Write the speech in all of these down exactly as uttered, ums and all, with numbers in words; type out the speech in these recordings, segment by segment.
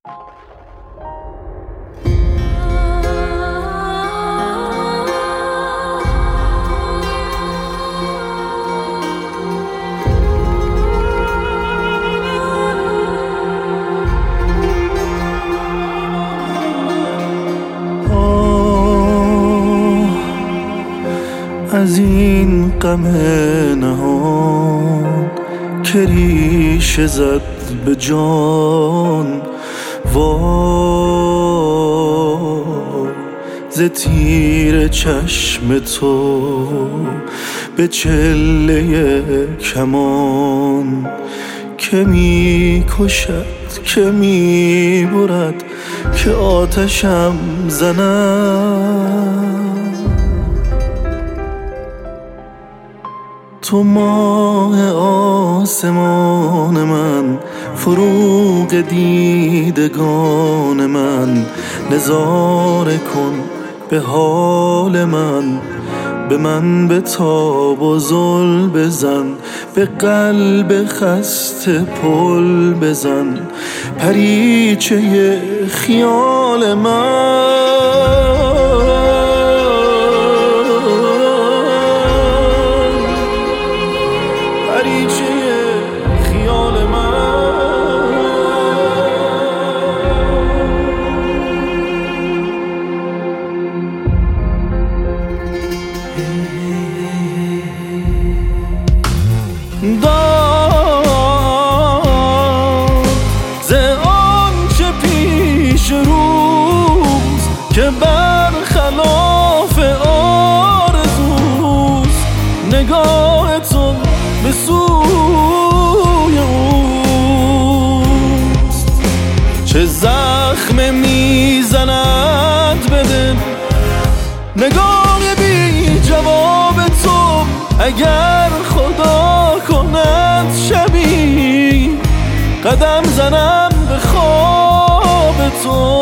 از این غم نهان که ریشه زد به جان، وای ز تیر چشم تو به چله کمان، که می کشد که می برد که آتشم زند. تو ماه آسمان من، فروغ دیدگان من، نظاره کن به حال من، به من بتاب و زل بزن، به قلب خسته پل بزن، پریچه خیال من. داد ز آنچه پیش روز که برخلاف آرزوست، نگاه تو به سوی اوست. چه زخم میزند به دل نگاه بی جواب تو، اگر خدا کند شبی قدم زنم به خواب تو،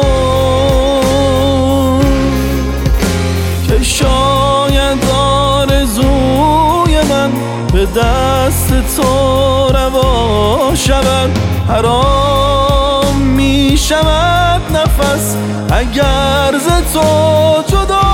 که شاید آرزوی من به دست تو روا شود. حرام می شود نفس اگر ز تو جدا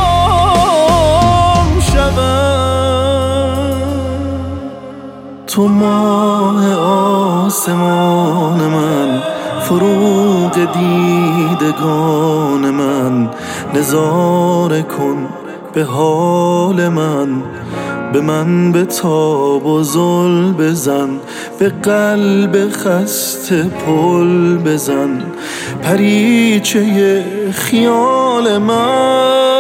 شود. تو ماه آسمان من، فروغ دیدگان من، نظاره کن به حال من، به من بتاب و زل بزن، به قلب خسته پل بزن، پریچه خیال من.